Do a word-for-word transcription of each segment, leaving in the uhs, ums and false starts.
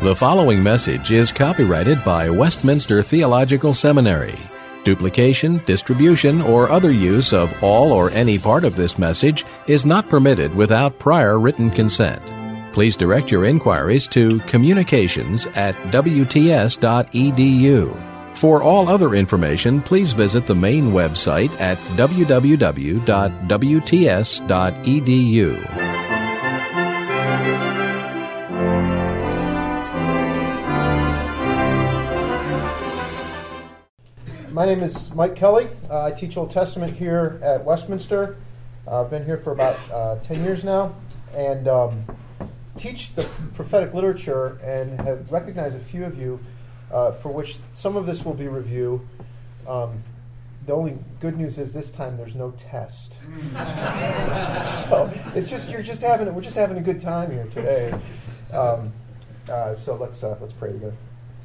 The following message is copyrighted by Westminster Theological Seminary. Duplication, distribution, or other use of all or any part of this message is not permitted without prior written consent. Please direct your inquiries to communications at w t s dot e d u. For all other information, please visit the main website at w w w dot w t s dot e d u. My name is Mike Kelly. Uh, I teach Old Testament here at Westminster. Uh, I've been here for about uh, ten years now, and um, teach the prophetic literature, and have recognized a few of you uh, for which some of this will be review. Um, the only good news is this time there's no test, so it's just you're just having we're just having a good time here today. Um, uh, so let's uh, let's pray together.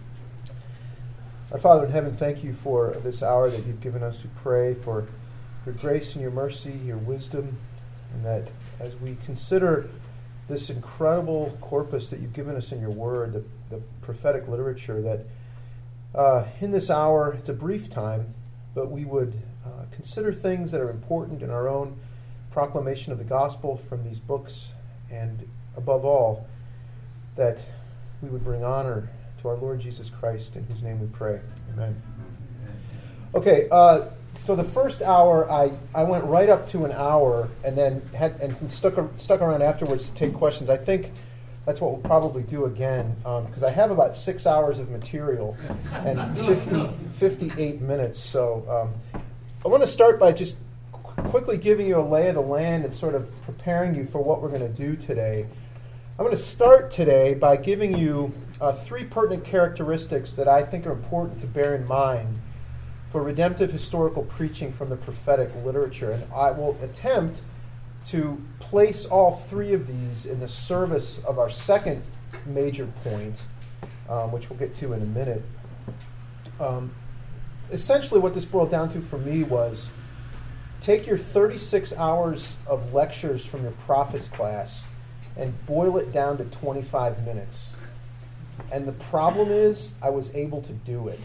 Our Father in heaven, thank you for this hour that you've given us to pray, for your grace and your mercy, your wisdom, and that as we consider this incredible corpus that you've given us in your word, the, the prophetic literature, that uh, in this hour, it's a brief time, but we would uh, consider things that are important in our own proclamation of the gospel from these books, and above all, that we would bring honor to our Lord Jesus Christ, in whose name we pray. Amen. Okay, uh, so the first hour, I, I went right up to an hour, and then had and stuck stuck around afterwards to take questions. I think that's what we'll probably do again, because um, I have about six hours of material and fifty, fifty-eight minutes. So um, I want to start by just qu- quickly giving you a lay of the land and sort of preparing you for what we're going to do today. I'm going to start today by giving you uh, three pertinent characteristics that I think are important to bear in mind for redemptive historical preaching from the prophetic literature. And I will attempt to place all three of these in the service of our second major point, um, which we'll get to in a minute. Um, essentially what this boiled down to for me was take your thirty-six hours of lectures from your prophets class and boil it down to twenty-five minutes. And the problem is, I was able to do it.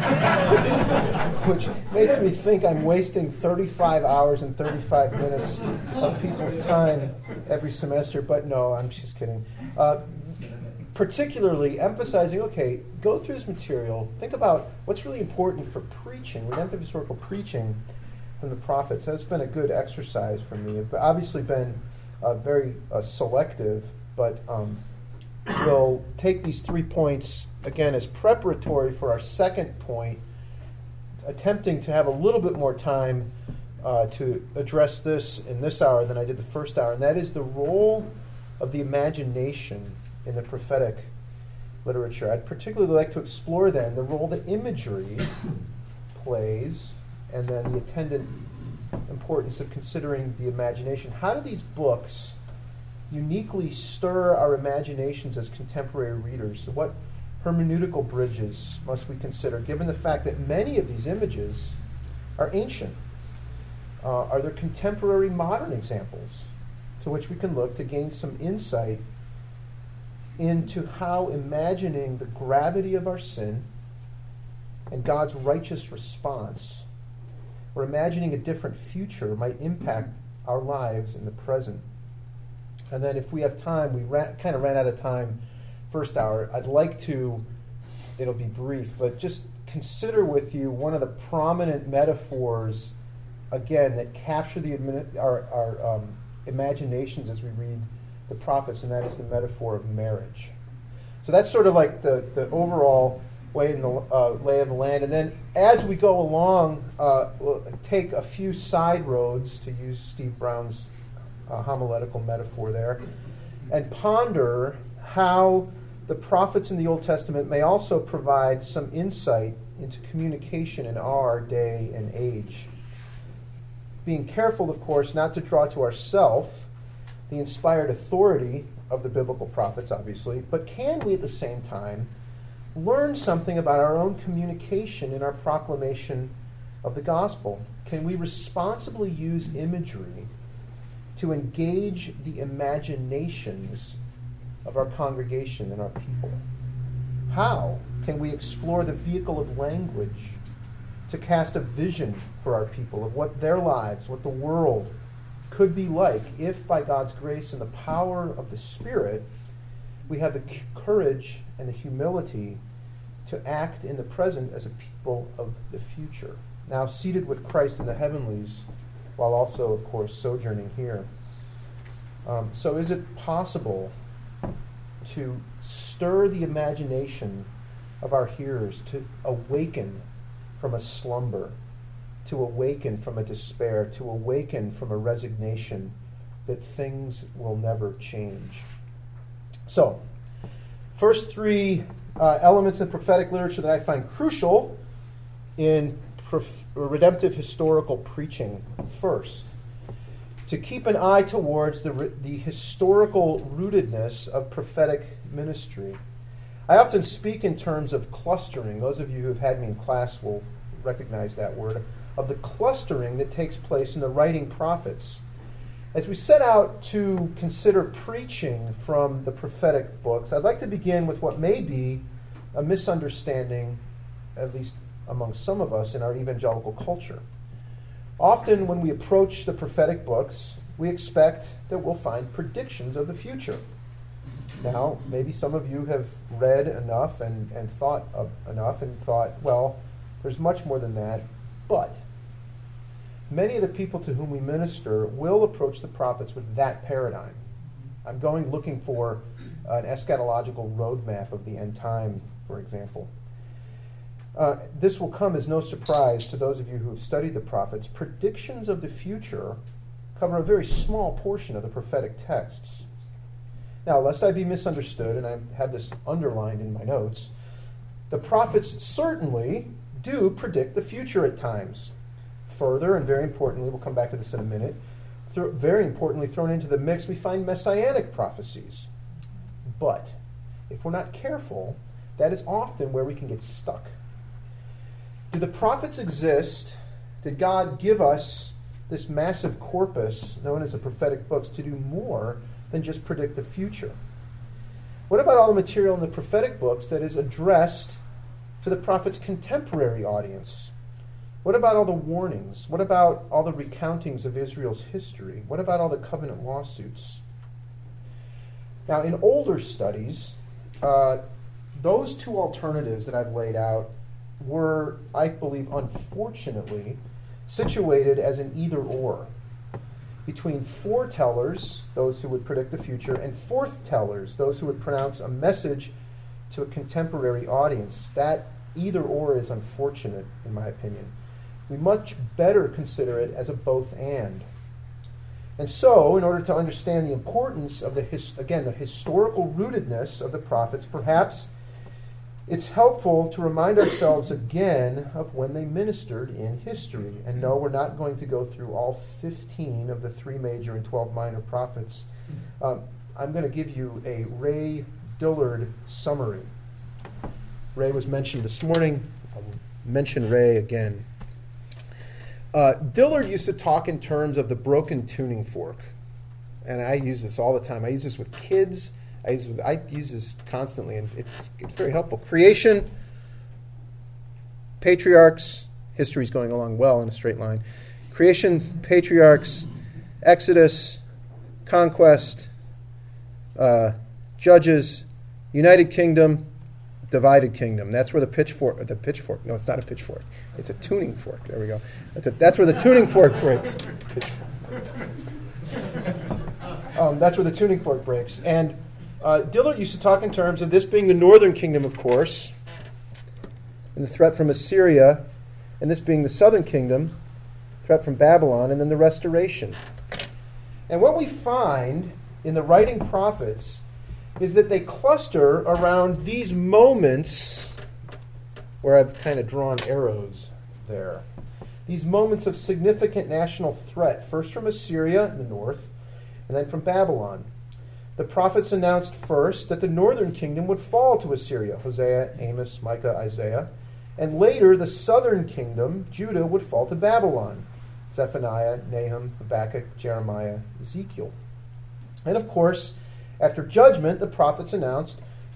Which makes me think I'm wasting thirty-five hours and thirty-five minutes of people's time every semester. But no, I'm just kidding. Uh, particularly emphasizing, okay, go through this material. Think about what's really important for preaching, redemptive historical preaching from the prophets. That's been a good exercise for me. It's obviously been Uh, very uh, selective, but um, we'll take these three points again as preparatory for our second point, attempting to have a little bit more time uh, to address this in this hour than I did the first hour, and that is the role of the imagination in the prophetic literature. I'd particularly like to explore then the role that imagery plays, and then the attendant importance of considering the imagination. How do these books uniquely stir our imaginations as contemporary readers? So what hermeneutical bridges must we consider, given the fact that many of these images are ancient? Uh, are there contemporary modern examples to which we can look to gain some insight into how imagining the gravity of our sin and God's righteous response, or imagining a different future, might impact our lives in the present? And then if we have time, we ran, kind of ran out of time first hour. I'd like to, it'll be brief, but just consider with you one of the prominent metaphors, again, that capture the our, our um, imaginations as we read the prophets, and that is the metaphor of marriage. So that's sort of like the, the overall way in the uh, lay of the land, and then as we go along, uh, we'll take a few side roads, to use Steve Brown's uh, homiletical metaphor there, and ponder how the prophets in the Old Testament may also provide some insight into communication in our day and age. Being careful, of course, not to draw to ourselves the inspired authority of the biblical prophets, obviously, but can we at the same time learn something about our own communication in our proclamation of the gospel? Can we responsibly use imagery to engage the imaginations of our congregation and our people? how can we explore the vehicle of language to cast a vision for our people of what their lives, what the world could be like if, by God's grace and the power of the Spirit, we have the c- courage and the humility to act in the present as a people of the future, now seated with Christ in the heavenlies, while also, of course, sojourning here. Um, so is it possible to stir the imagination of our hearers to awaken from a slumber, to awaken from a despair, to awaken from a resignation that things will never change? So, first three uh, elements in prophetic literature that I find crucial in prof- redemptive historical preaching. First, to keep an eye towards the, re- the historical rootedness of prophetic ministry. I often speak in terms of clustering. Those of you who have had me in class will recognize that word, of the clustering that takes place in the writing prophets. As we set out to consider preaching from the prophetic books, I'd like to begin with what may be a misunderstanding, at least among some of us in our evangelical culture. Often when we approach the prophetic books, we expect that we'll find predictions of the future. Now, maybe some of you have read enough and, and thought of enough and thought, well, there's much more than that, but many of the people to whom we minister will approach the prophets with that paradigm. I'm going looking for an eschatological roadmap of the end time, for example. Uh, this will come as no surprise to those of you who have studied the prophets. Predictions of the future cover a very small portion of the prophetic texts. Now, lest I be misunderstood, and I have this underlined in my notes, the prophets certainly do predict the future at times. Further, and very importantly, we'll come back to this in a minute, th- very importantly thrown into the mix, we find messianic prophecies. But if we're not careful, that is often where we can get stuck. Do the prophets exist? Did God give us this massive corpus known as the prophetic books to do more than just predict the future? What about all the material in the prophetic books that is addressed to the prophet's contemporary audience? What about all the warnings? What about all the recountings of Israel's history? What about all the covenant lawsuits? Now, in older studies, uh, those two alternatives that I've laid out were, I believe, unfortunately, situated as an either-or between foretellers, those who would predict the future, and forthtellers, those who would pronounce a message to a contemporary audience. That either-or is unfortunate, in my opinion. We much better consider it as a both-and. And so, in order to understand the importance of the, his, again, the historical rootedness of the prophets, perhaps it's helpful to remind ourselves again of when they ministered in history. And no, we're not going to go through all fifteen of the three major and twelve minor prophets. Um, I'm going to give you a Ray Dillard summary. Ray was mentioned this morning. I'll mention Ray again. Uh, Dillard used to talk in terms of the broken tuning fork. And I use this all the time. I use this with kids. I use, I use this constantly, and it's, it's very helpful. Creation, patriarchs, history's going along well in a straight line. Creation, patriarchs, Exodus, conquest, uh, judges, United Kingdom, divided kingdom. That's where the pitchfork, the pitchfork, no, it's not a pitchfork. It's a tuning fork. There we go. That's, a, that's where the tuning fork breaks. Um, that's where the tuning fork breaks. And Uh, Dillard used to talk in terms of this being the northern kingdom, of course, and the threat from Assyria, and this being the southern kingdom, threat from Babylon, and then the restoration. And what we find in the writing prophets is that they cluster around these moments where I've kind of drawn arrows there. These moments of significant national threat, first from Assyria in the north, and then from Babylon. The prophets announced first that the northern kingdom would fall to Assyria, Hosea, Amos, Micah, Isaiah, and later the southern kingdom, Judah, would fall to Babylon, Zephaniah, Nahum, Habakkuk, Jeremiah, Ezekiel. And of course, after judgment, the prophets announced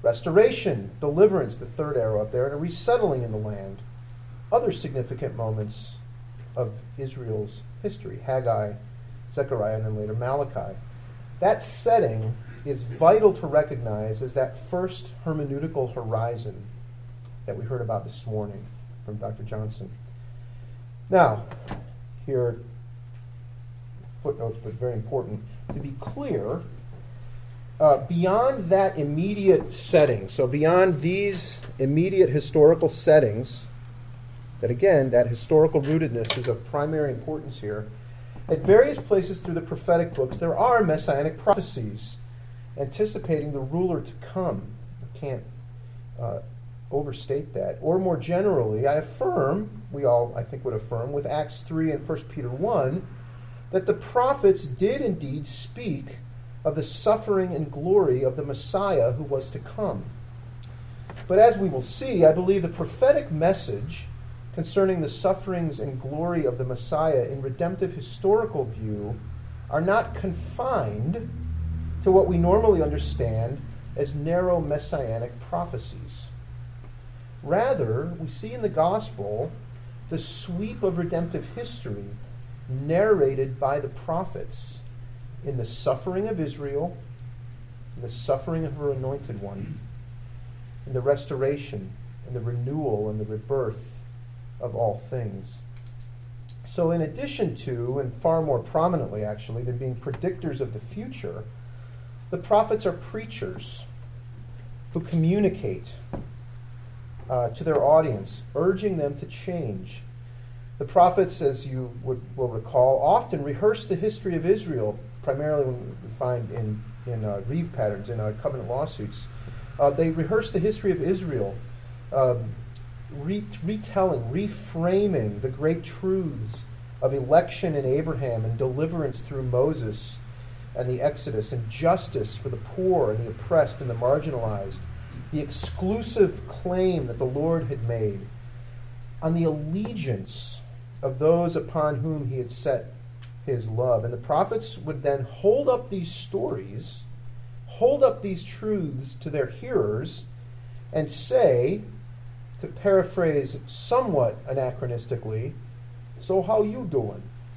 restoration, deliverance, the third arrow up there, and a resettling in the land. Other significant moments of Israel's history, Haggai, Zechariah, and then later Malachi. That setting is vital to recognize as that first hermeneutical horizon that we heard about this morning from Doctor Johnson. Now, here, footnotes, but very important, to be clear, uh, beyond that immediate setting, so beyond these immediate historical settings, that again, that historical rootedness is of primary importance here, at various places through the prophetic books, there are messianic prophecies anticipating the ruler to come. I can't uh, overstate that. Or more generally, I affirm, we all, I think, would affirm, with Acts three and First Peter one, that the prophets did indeed speak of the suffering and glory of the Messiah who was to come. But as we will see, I believe the prophetic message concerning the sufferings and glory of the Messiah in redemptive historical view are not confined to what we normally understand as narrow messianic prophecies. Rather, we see in the gospel the sweep of redemptive history narrated by the prophets in the suffering of Israel, in the suffering of her anointed one, in the restoration and the renewal and the rebirth of all things. So in addition to, and far more prominently actually, than being predictors of the future, the prophets are preachers who communicate uh, to their audience, urging them to change. The prophets, as you would, will recall, often rehearse the history of Israel, primarily when we find in, in uh, Reeve patterns, in uh, covenant lawsuits. Uh, they rehearse the history of Israel, um, Re- retelling, reframing the great truths of election in Abraham and deliverance through Moses and the Exodus, and justice for the poor and the oppressed and the marginalized, the exclusive claim that the Lord had made on the allegiance of those upon whom he had set his love. And the prophets would then hold up these stories, hold up these truths to their hearers, and say, to paraphrase somewhat anachronistically, so how you doing?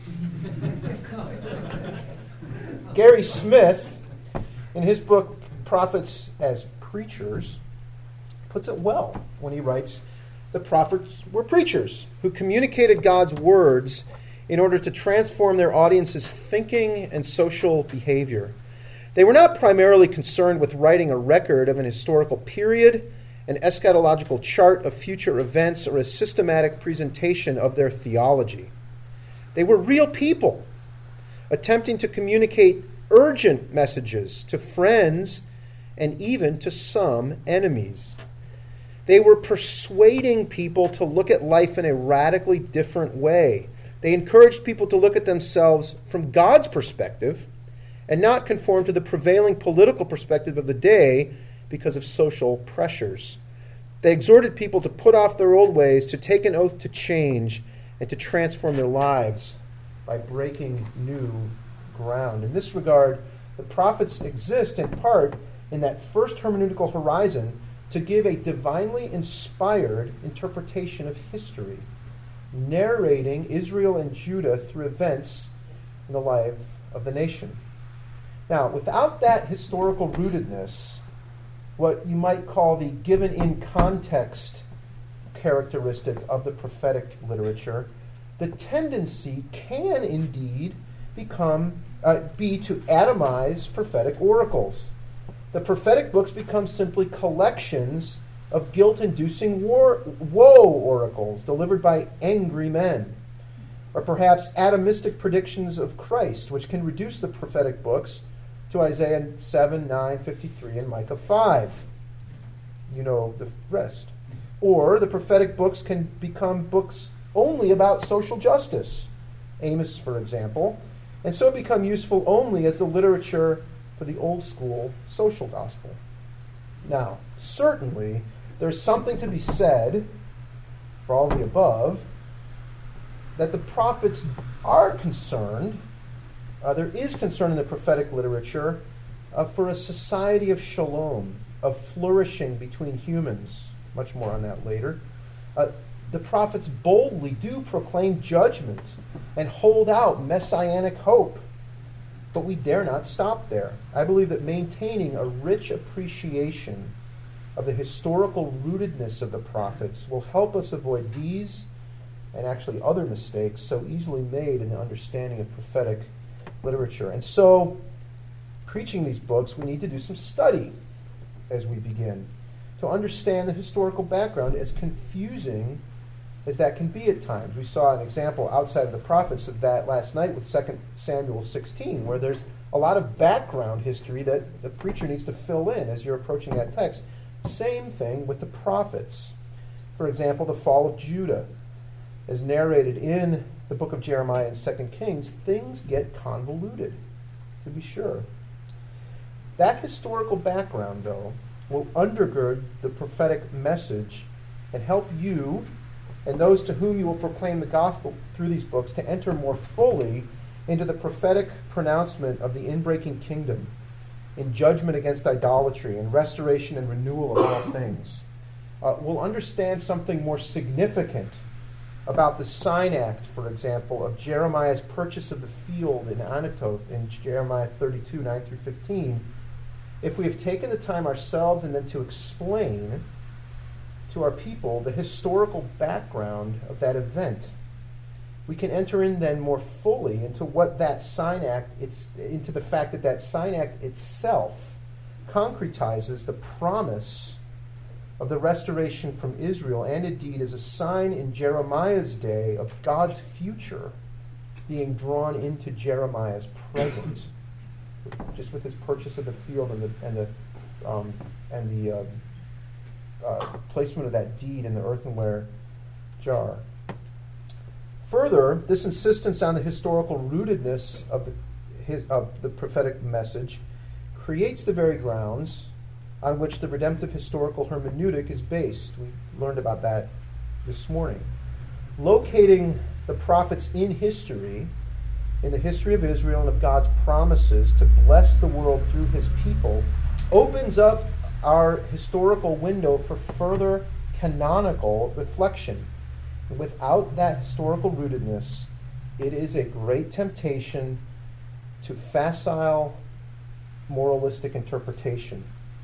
Gary Smith, in his book Prophets as Preachers, puts it well when he writes, the prophets were preachers who communicated God's words in order to transform their audience's thinking and social behavior. They were not primarily concerned with writing a record of an historical period, an eschatological chart of future events, or a systematic presentation of their theology. They were real people, attempting to communicate urgent messages to friends and even to some enemies. They were persuading people to look at life in a radically different way. They encouraged people to look at themselves from God's perspective and not conform to the prevailing political perspective of the day because of social pressures. They exhorted people to put off their old ways, to take an oath to change, and to transform their lives by breaking new ground. In this regard, the prophets exist in part in that first hermeneutical horizon to give a divinely inspired interpretation of history, narrating Israel and Judah through events in the life of the nation. Now, without that historical rootedness, what you might call the given in context characteristic of the prophetic literature, the tendency can indeed become uh, be to atomize prophetic oracles. The prophetic books become simply collections of guilt-inducing war, woe oracles delivered by angry men, or perhaps atomistic predictions of Christ, which can reduce the prophetic books to Isaiah seven, nine, fifty-three, and Micah five. You know the rest. Or the prophetic books can become books only about social justice, Amos, for example, and so become useful only as the literature for the old school social gospel. Now, certainly, there's something to be said, for all of the above, that the prophets are concerned, uh, there is concern in the prophetic literature uh, for a society of shalom, of flourishing between humans. Much more on that later. Uh, the prophets boldly do proclaim judgment and hold out messianic hope. But we dare not stop there. I believe that maintaining a rich appreciation of the historical rootedness of the prophets will help us avoid these and actually other mistakes so easily made in the understanding of prophetic literature. And so, preaching these books, we need to do some study as we begin to understand the historical background, as confusing as that can be at times. We saw an example outside of the prophets of that last night with Second Samuel sixteen, where there's a lot of background history that the preacher needs to fill in as you're approaching that text. Same thing with the prophets. For example, the fall of Judah. As narrated in the book of Jeremiah and Second Kings, things get convoluted, to be sure. That historical background, though, will undergird the prophetic message and help you and those to whom you will proclaim the gospel through these books to enter more fully into the prophetic pronouncement of the inbreaking kingdom, in judgment against idolatry, and restoration and renewal of all things. Uh, we'll understand something more significant about the sign act, for example, of Jeremiah's purchase of the field in Anathoth in Jeremiah thirty-two, nine through fifteen, if we have taken the time ourselves and then to explain to our people the historical background of that event. We can enter in then more fully into what that sign act, it's into the fact that that sign act itself concretizes the promise of the restoration from Israel, and indeed is a sign in Jeremiah's day of God's future being drawn into Jeremiah's present, just with his purchase of the field and the and the um, and the uh, uh, placement of that deed in the earthenware jar. Further, this insistence on the historical rootedness of the his, of the prophetic message creates the very grounds on which the redemptive historical hermeneutic is based. We learned about that this morning. Locating the prophets in history, in the history of Israel and of God's promises to bless the world through his people, opens up our historical window for further canonical reflection. And without that historical rootedness, it is a great temptation to facile moralistic interpretation.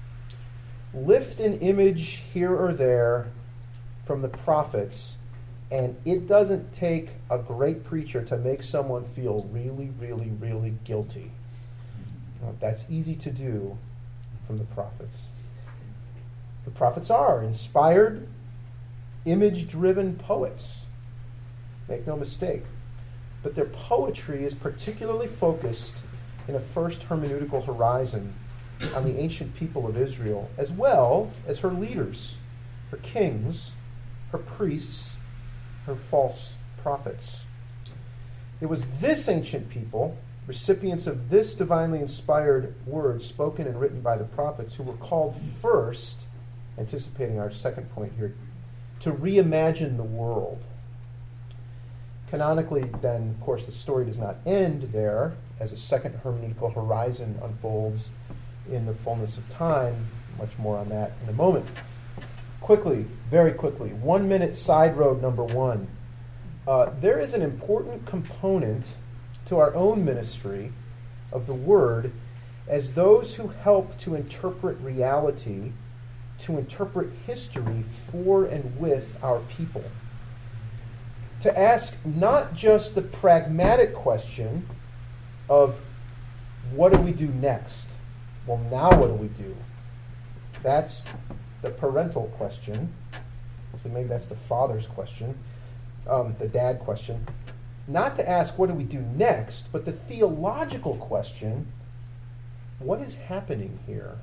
Lift an image here or there from the prophets, and it doesn't take a great preacher to make someone feel really, really, really guilty. You know, that's easy to do from the prophets. The prophets are inspired, image-driven poets. Make no mistake. But their poetry is particularly focused in a first hermeneutical horizon on the ancient people of Israel, as well as her leaders, her kings, her priests, her false prophets. It was this ancient people, recipients of this divinely inspired word spoken and written by the prophets, who were called first, anticipating our second point here, to reimagine the world. Canonically, then, of course, the story does not end there, as a second hermeneutical horizon unfolds in the fullness of time. Much more on that in a moment. Quickly, very quickly, one minute side road number one. Uh, there is an important component to our own ministry of the Word as those who help to interpret reality, to interpret history for and with our people. To ask not just the pragmatic question of what do we do next? Well, now what do we do? That's the parental question. So maybe that's the father's question, um, the dad question. Not to ask what do we do next, but the theological question, what is happening here?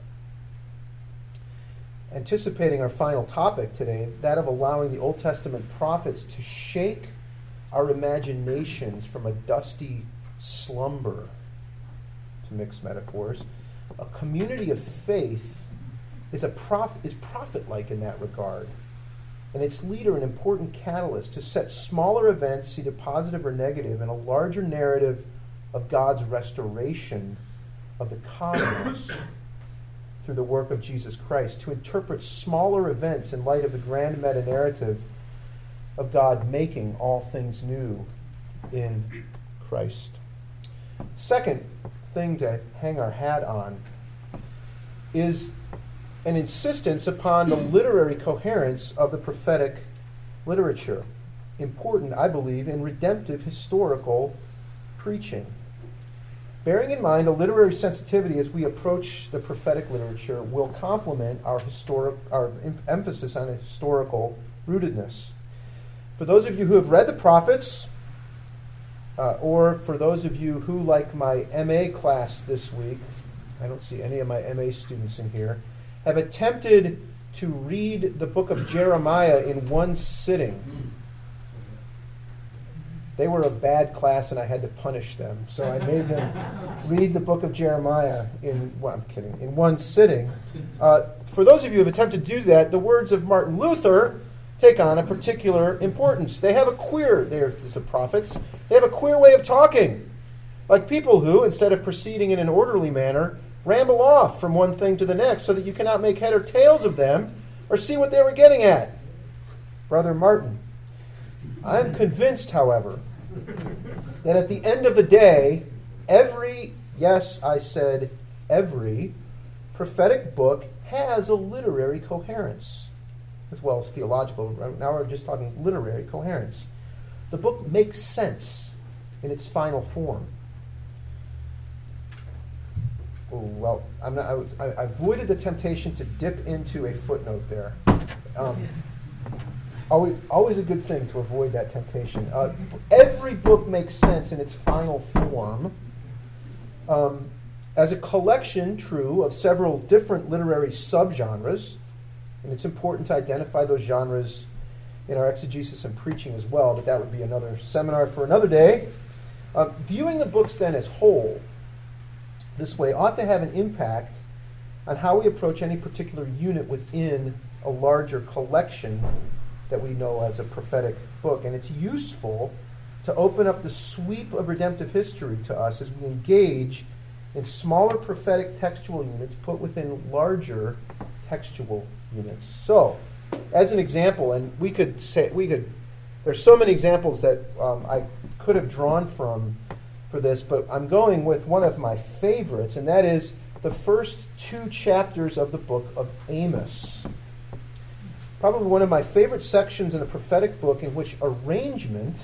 Anticipating our final topic today, that of allowing the Old Testament prophets to shake our imaginations from a dusty slumber, to mix metaphors. A community of faith is a prof- is prophet-like in that regard, and its leader an important catalyst to set smaller events, either positive or negative, in a larger narrative of God's restoration of the cosmos. through the work of Jesus Christ, to interpret smaller events in light of the grand meta-narrative of God making all things new in Christ. Second thing to hang our hat on is an insistence upon the literary coherence of the prophetic literature, important, I believe, in redemptive historical preaching. Bearing in mind a literary sensitivity as we approach the prophetic literature will complement our historic, our em- emphasis on a historical rootedness. For those of you who have read the prophets, uh, or for those of you who, like my M A class this week, I don't see any of my M A students in here, have attempted to read the book of Jeremiah in one sitting. They were a bad class and I had to punish them. So I made them read the book of Jeremiah in, well, I'm kidding, in one sitting. Uh, for those of you who have attempted to do that, the words of Martin Luther take on a particular importance. They have a queer, they're the prophets, they have a queer way of talking. Like people who, instead of proceeding in an orderly manner, ramble off from one thing to the next so that you cannot make head or tails of them or see what they were getting at. Brother Martin. I'm convinced, however, that at the end of the day, every, yes, I said every, prophetic book has a literary coherence, as well as theological. Now we're just talking literary coherence. The book makes sense in its final form. Oh, well, I'm not, I, was, I, I avoided the temptation to dip into a footnote there. Um, always, always a good thing to avoid that temptation. Uh, every book makes sense in its final form. Um, as a collection, true, of several different literary subgenres, and it's important to identify those genres in our exegesis and preaching as well, but that would be another seminar for another day. Uh, viewing the books then as whole, this way, ought to have an impact on how we approach any particular unit within a larger collection that we know as a prophetic book. And it's useful to open up the sweep of redemptive history to us as we engage in smaller prophetic textual units put within larger textual units. So, as an example, and we could say, we could, there's so many examples that um, I could have drawn from for this, but I'm going with one of my favorites, and that is the first two chapters of the book of Amos. Probably one of my favorite sections in a prophetic book in which arrangement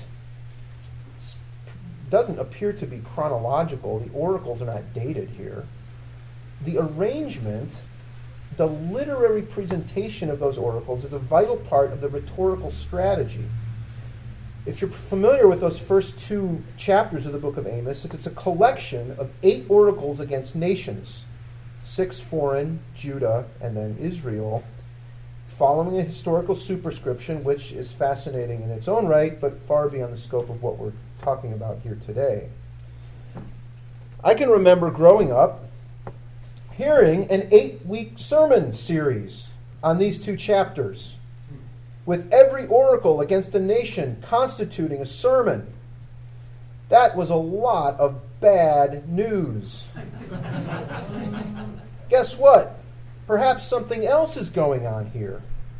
doesn't appear to be chronological. The oracles are not dated here. The arrangement, the literary presentation of those oracles is a vital part of the rhetorical strategy. If you're familiar with those first two chapters of the book of Amos, it's a collection of eight oracles against nations, six foreign, Judah, and then Israel, following a historical superscription, which is fascinating in its own right, but far beyond the scope of what we're talking about here today. I can remember growing up hearing an eight-week sermon series on these two chapters, with every oracle against a nation constituting a sermon. That was a lot of bad news. Guess what? Perhaps something else is going on here.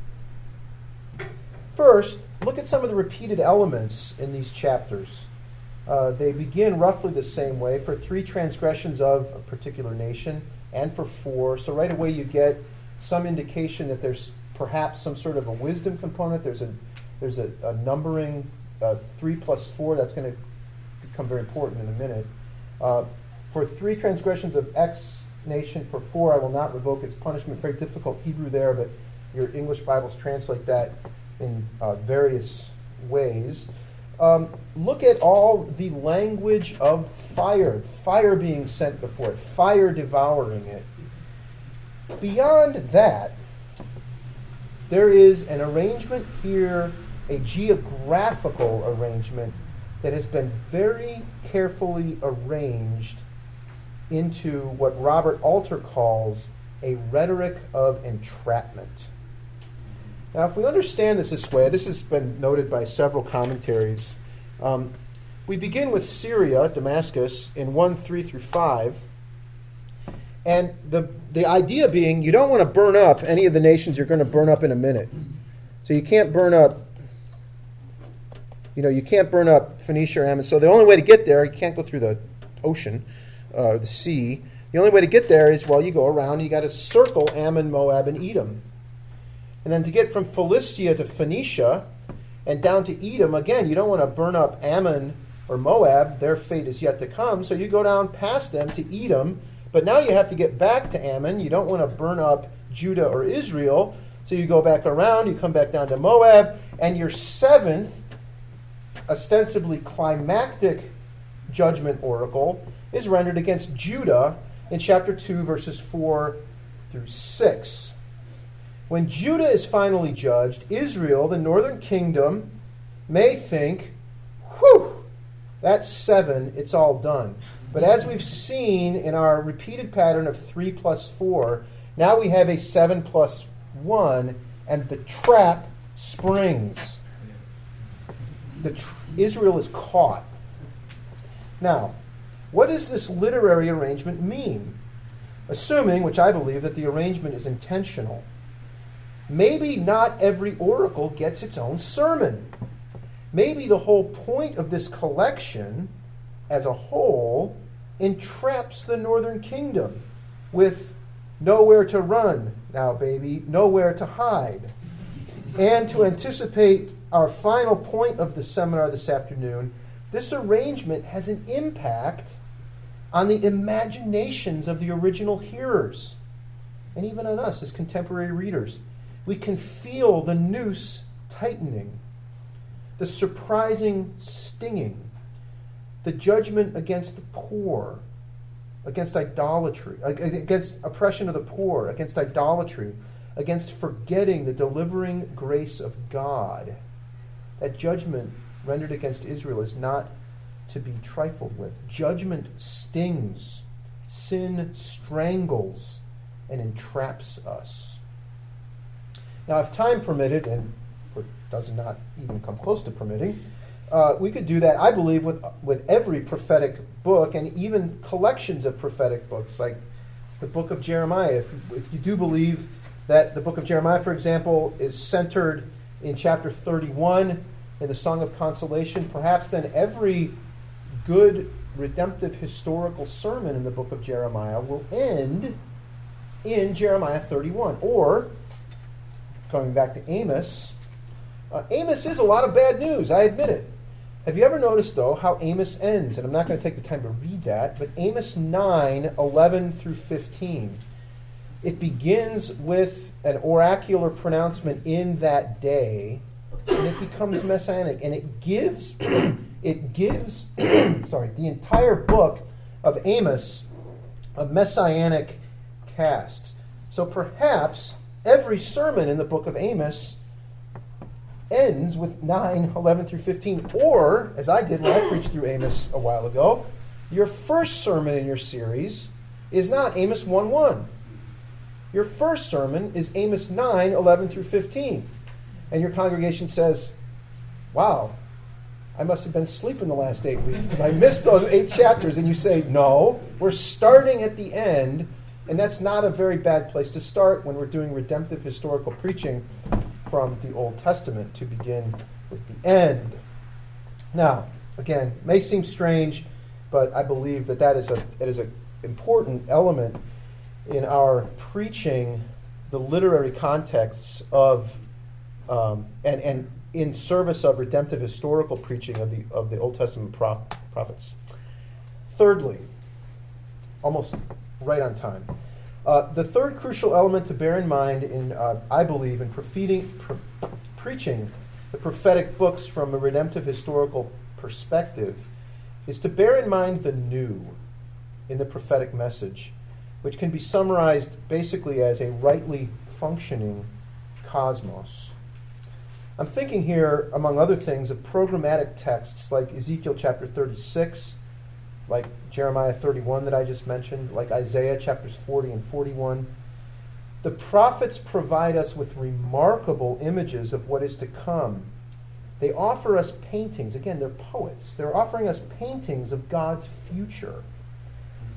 First, look at some of the repeated elements in these chapters. Uh, they begin roughly the same way for three transgressions of a particular nation and for four. So right away you get some indication that there's perhaps some sort of a wisdom component. There's a there's a, a numbering, uh, three plus four. That's going to become very important in a minute. Uh, for three transgressions of X nation, for four I will not revoke its punishment. Very difficult Hebrew there, but your English Bibles translate that in uh, various ways. Um, look at all the language of fire, fire being sent before it, fire devouring it. Beyond that, there is an arrangement here, a geographical arrangement that has been very carefully arranged into what Robert Alter calls a rhetoric of entrapment. Now, if we understand this this way, this has been noted by several commentaries. Um, we begin with Syria, Damascus, in one, three through five, And the, the idea being you don't want to burn up any of the nations you're going to burn up in a minute. So you can't burn up, you know, you can't burn up Phoenicia or Ammon. So the only way to get there, you can't go through the ocean, uh, the sea. The only way to get there is, well, you go around and you got to circle Ammon, Moab, and Edom. And then to get from Philistia to Phoenicia and down to Edom, again, you don't want to burn up Ammon or Moab. Their fate is yet to come. So you go down past them to Edom. But now you have to get back to Ammon. You don't want to burn up Judah or Israel. So you go back around, you come back down to Moab, and your seventh, ostensibly climactic judgment oracle is rendered against Judah in chapter two, verses four through six. When Judah is finally judged, Israel, the northern kingdom, may think, whew, that's seven, it's all done. But as we've seen in our repeated pattern of three plus four, now we have a seven plus one, and the trap springs. The tr- Israel is caught. Now, what does this literary arrangement mean? Assuming, which I believe, that the arrangement is intentional. Maybe not every oracle gets its own sermon. Maybe the whole point of this collection as a whole entraps the northern kingdom with nowhere to run now, baby, nowhere to hide. And to anticipate our final point of the seminar this afternoon, this arrangement has an impact on the imaginations of the original hearers, and even on us as contemporary readers. We can feel the noose tightening, the surprising stinging, the judgment against the poor, against idolatry, against oppression of the poor, against idolatry, against forgetting the delivering grace of God. That judgment rendered against Israel is not to be trifled with. Judgment stings, sin strangles, and entraps us. Now, if time permitted, and it does not even come close to permitting, uh, we could do that, I believe, with, with every prophetic book and even collections of prophetic books, like the book of Jeremiah. If, if you do believe that the book of Jeremiah, for example, is centered in chapter thirty-one in the Song of Consolation, perhaps then every good redemptive historical sermon in the book of Jeremiah will end in Jeremiah thirty-one. Or, going back to Amos, uh, Amos is a lot of bad news, I admit it. Have you ever noticed, though, how Amos ends? And I'm not going to take the time to read that, but Amos nine, eleven through fifteen. It begins with an oracular pronouncement in that day, and it becomes messianic, and it gives, it gives, sorry, the entire book of Amos a messianic cast. So perhaps every sermon in the book of Amos ends with nine, eleven through fifteen. Or, as I did when I preached through Amos a while ago, your first sermon in your series is not Amos one one. Your first sermon is Amos nine, eleven through fifteen. And your congregation says, wow, I must have been sleeping the last eight weeks because I missed those eight chapters. And you say, no, we're starting at the end. And that's not a very bad place to start when we're doing redemptive historical preaching from the Old Testament, to begin with the end. Now, again, may seem strange, but I believe that that is a it is an important element in our preaching the literary contexts of um, and and in service of redemptive historical preaching of the of the Old Testament prof- prophets. Thirdly, almost right on time. Uh, the third crucial element to bear in mind in, uh, I believe, in pre- preaching the prophetic books from a redemptive historical perspective is to bear in mind the new in the prophetic message, which can be summarized basically as a rightly functioning cosmos. I'm thinking here, among other things, of programmatic texts like Ezekiel chapter thirty-six, like Jeremiah thirty-one that I just mentioned, like Isaiah chapters forty and forty-one. The prophets provide us with remarkable images of what is to come. They offer us paintings. Again, they're poets. They're offering us paintings of God's future.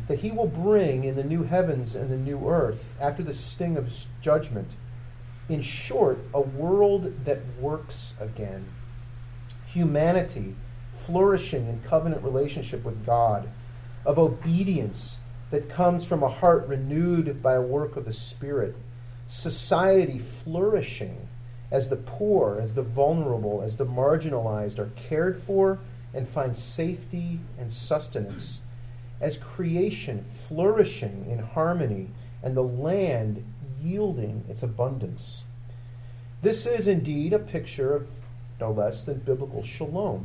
that he will bring in the new heavens and the new earth after the sting of his judgment. In short, a world that works again. Humanity flourishing in covenant relationship with God, of obedience that comes from a heart renewed by a work of the Spirit. Society flourishing as the poor, as the vulnerable, as the marginalized are cared for and find safety and sustenance. As creation flourishing in harmony and the land yielding its abundance. This is indeed a picture of no less than biblical shalom.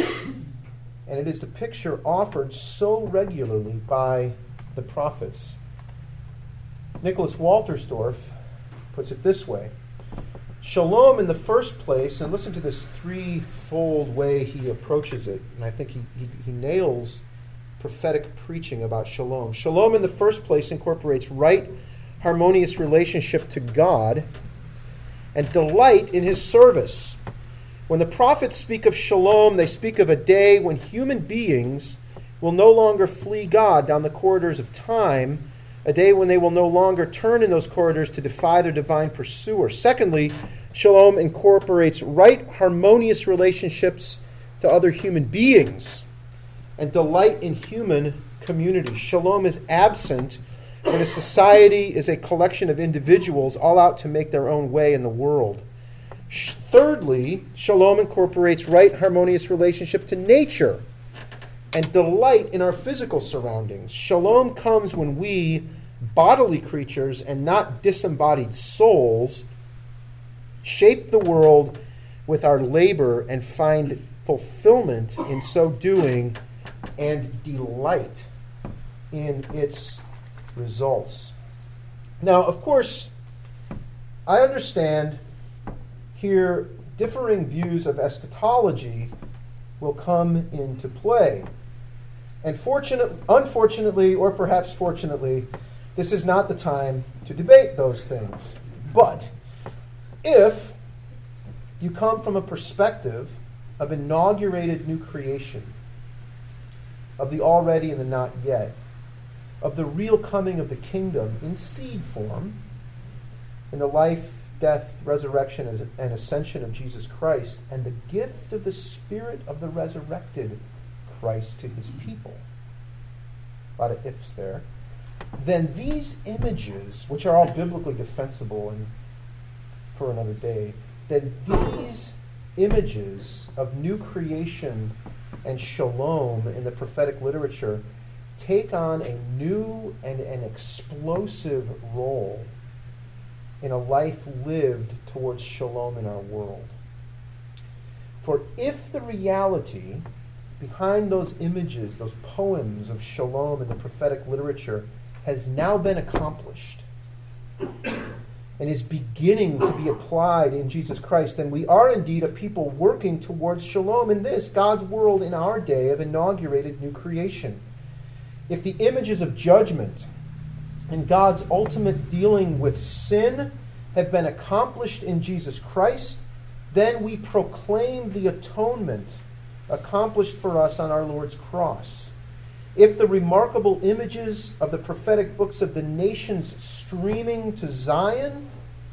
And it is the picture offered so regularly by the prophets. Nicholas Walterstorff puts it this way. Shalom in the first place, and listen to this threefold way he approaches it, and I think he, he, he nails prophetic preaching about shalom. Shalom in the first place incorporates right, harmonious relationship to God and delight in his service. When the prophets speak of shalom, they speak of a day when human beings will no longer flee God down the corridors of time, a day when they will no longer turn in those corridors to defy their divine pursuer. Secondly, shalom incorporates right, harmonious relationships to other human beings and delight in human community. Shalom is absent when a society is a collection of individuals all out to make their own way in the world. Thirdly, shalom incorporates right, harmonious relationship to nature and delight in our physical surroundings. Shalom comes when we, bodily creatures and not disembodied souls, shape the world with our labor and find fulfillment in so doing and delight in its results. Now, of course, I understand here differing views of eschatology will come into play. And fortunate, unfortunately, or perhaps fortunately, this is not the time to debate those things. But if you come from a perspective of inaugurated new creation, of the already and the not yet, of the real coming of the kingdom in seed form, in the life, death, resurrection, and ascension of Jesus Christ, and the gift of the Spirit of the resurrected Christ to his people. A lot of ifs there. Then these images, which are all biblically defensible and for another day, then these images of new creation and shalom in the prophetic literature take on a new and an explosive role in a life lived towards shalom in our world. For if the reality behind those images, those poems of shalom in the prophetic literature, has now been accomplished and is beginning to be applied in Jesus Christ, then we are indeed a people working towards shalom in this, God's world in our day of inaugurated new creation. If the images of judgment and God's ultimate dealing with sin have been accomplished in Jesus Christ, then we proclaim the atonement accomplished for us on our Lord's cross. If the remarkable images of the prophetic books of the nations streaming to Zion,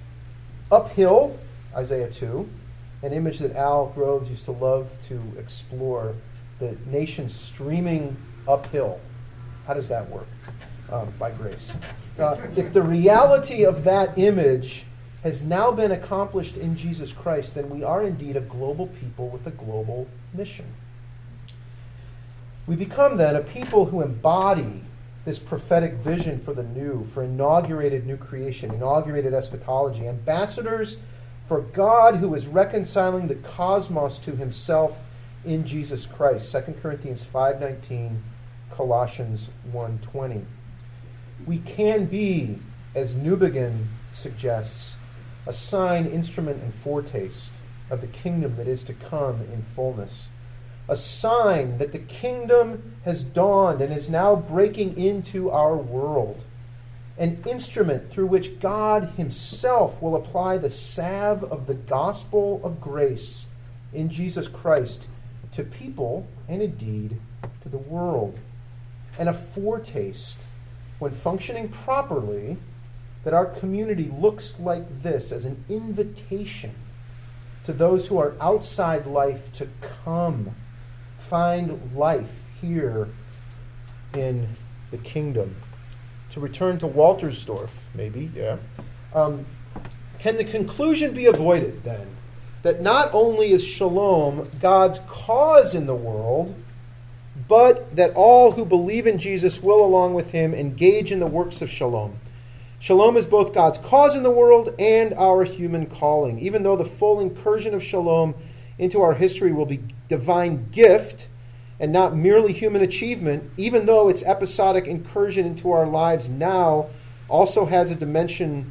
uphill, Isaiah two, an image that Al Groves used to love to explore, the nations streaming uphill. How does that work? Um, by grace. Uh, if the reality of that image has now been accomplished in Jesus Christ, then we are indeed a global people with a global mission. We become then a people who embody this prophetic vision for the new, for inaugurated new creation, inaugurated eschatology, ambassadors for God who is reconciling the cosmos to himself in Jesus Christ. Second Corinthians five nineteen, Colossians one twenty. We can be, as Newbegin suggests, a sign, instrument, and foretaste of the kingdom that is to come in fullness. A sign that the kingdom has dawned and is now breaking into our world. An instrument through which God himself will apply the salve of the gospel of grace in Jesus Christ to people and indeed to the world. And a foretaste when functioning properly, that our community looks like this as an invitation to those who are outside life to come find life here in the kingdom. To return to Waltersdorf, maybe, yeah. Um, can the conclusion be avoided, then, that not only is shalom God's cause in the world, but that all who believe in Jesus will, along with him, engage in the works of shalom? Shalom is both God's cause in the world and our human calling. Even though the full incursion of shalom into our history will be divine gift and not merely human achievement, even though its episodic incursion into our lives now also has a dimension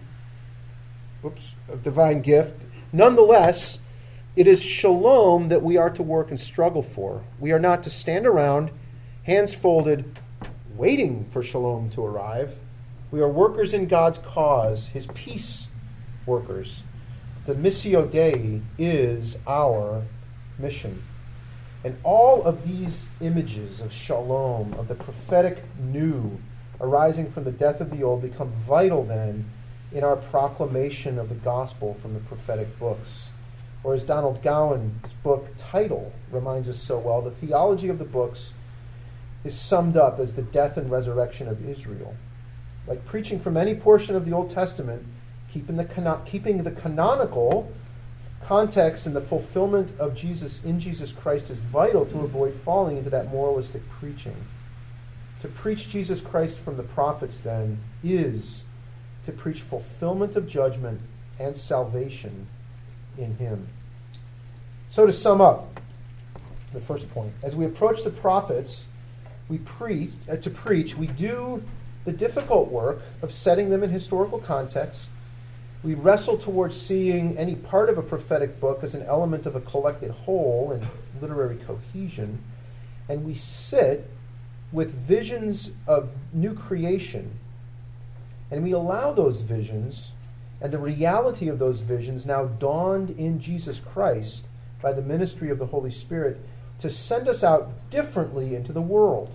oops, of divine gift, nonetheless, it is shalom that we are to work and struggle for. We are not to stand around, hands folded, waiting for shalom to arrive. We are workers in God's cause, his peace workers. The Missio Dei is our mission. And all of these images of shalom, of the prophetic new arising from the death of the old, become vital then in our proclamation of the gospel from the prophetic books. Or as Donald Gowan's book title reminds us so well, the theology of the books is summed up as the death and resurrection of Israel. Like preaching from any portion of the Old Testament, keeping the, cano- keeping the canonical context and the fulfillment of Jesus in Jesus Christ is vital to avoid falling into that moralistic preaching. To preach Jesus Christ from the prophets, then, is to preach fulfillment of judgment and salvation in him. So to sum up the first point, as we approach the prophets, we pre- uh, to preach, we do the difficult work of setting them in historical context. We wrestle towards seeing any part of a prophetic book as an element of a collected whole and literary cohesion. And we sit with visions of new creation. And we allow those visions and the reality of those visions, now dawned in Jesus Christ by the ministry of the Holy Spirit, to send us out differently into the world.